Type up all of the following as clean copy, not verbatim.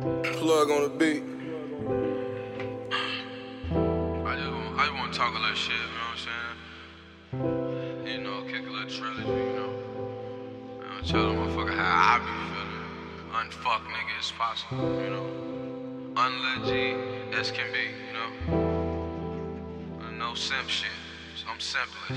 Plug on the beat. I just wanna talk a little shit, you know what I'm saying? You know, kick a little trilogy, you know. Tell the motherfucker how I be feeling. Unfuck nigga as possible, you know. Unlegit as can be, you know. No simp shit. I'm simplest.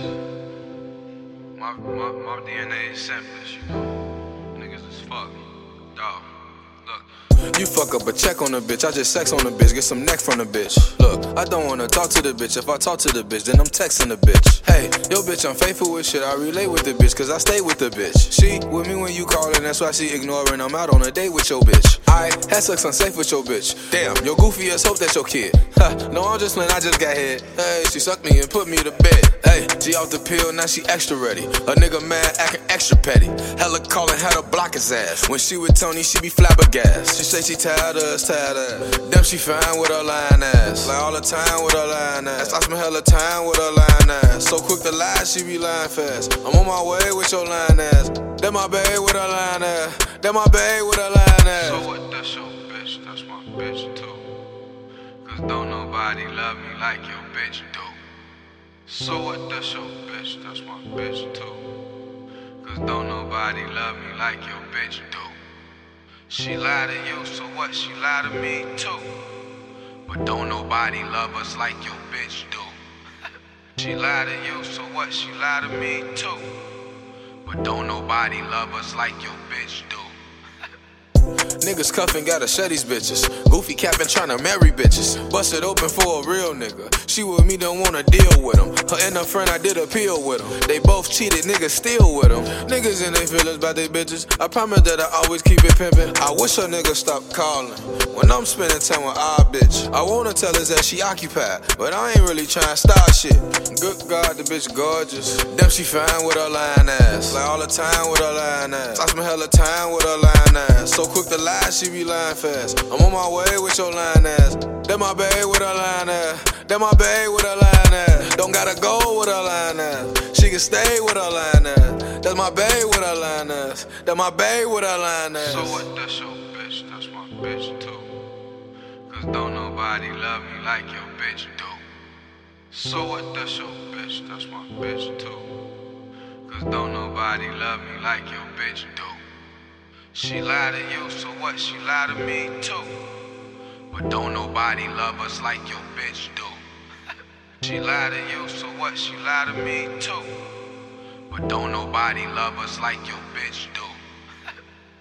My DNA is simplest, you know. Niggas is fuck. Dog. Look. You fuck up a check on the bitch, I just sex on the bitch, get some neck from the bitch. Look, I don't wanna talk to the bitch, if I talk to the bitch, then I'm texting the bitch. Hey, yo bitch, I'm faithful with shit, I relate with the bitch, cause I stay with the bitch. She with me when you callin', that's why she ignoring, I'm out on a date with your bitch. I had sex unsafe with your bitch. Damn, your goofy ass hope that's your kid. Ha, no, I'm just playing, I just got hit. Hey, she sucked me and put me to bed. Hey, she off the pill, now she extra ready. A nigga mad, acting extra petty. Hella callin', had to block his ass. When she with Tony, she be flabbergasted. She say she tired of us, tired of. Damn, she fine with her lying ass. Like all the time with her lying ass. I spend hella time with her lying ass. So quick to lie, she be lying fast. I'm on my way with your lying ass. That my babe with her lying ass. That my babe with her lying ass. So what, that's your bitch, that's my bitch too. Cause don't nobody love me like your bitch do. So what, that's your bitch, that's my bitch too. Cause don't nobody love me like your bitch do. She lied to you, so what, she lied to me too. But don't nobody love us like your bitch do. She lied to you, so what, she lied to me too. But don't nobody love us like your bitch do. Niggas cuffin' gotta shut these bitches. Goofy capping tryna marry bitches. Bust it open for a real nigga. She with me, don't wanna deal with him. Her and her friend, I did appeal with them. They both cheated, niggas still with them. Niggas in their feelings about they bitches. I promise that I always keep it pimpin'. I wish a nigga stopped calling when I'm spending time with our bitch. I wanna tell her that she occupied, but I ain't really tryna start shit. Good God, the bitch gorgeous. Damn, she fine with her lying ass. Like all the time with her lying ass. I spend hella time with her lying ass. So quick to lie, she be lying fast. I'm on my way with your lying ass. That my babe with her lying ass. That my babe with her lying ass. Don't gotta go with her lying ass. She can stay with her lying ass. That's my babe with her lying ass. That my babe with her lying ass. So what, that's your bitch, that's my bitch too. Cause don't nobody love me like your bitch do. So what, that's your bitch, that's my bitch too. Cause don't nobody love me like your bitch do. She lied to you, so what, she lied to me too. But don't nobody love us like your bitch do. She lied to you, so what, she lied to me too. But don't nobody love us like your bitch do.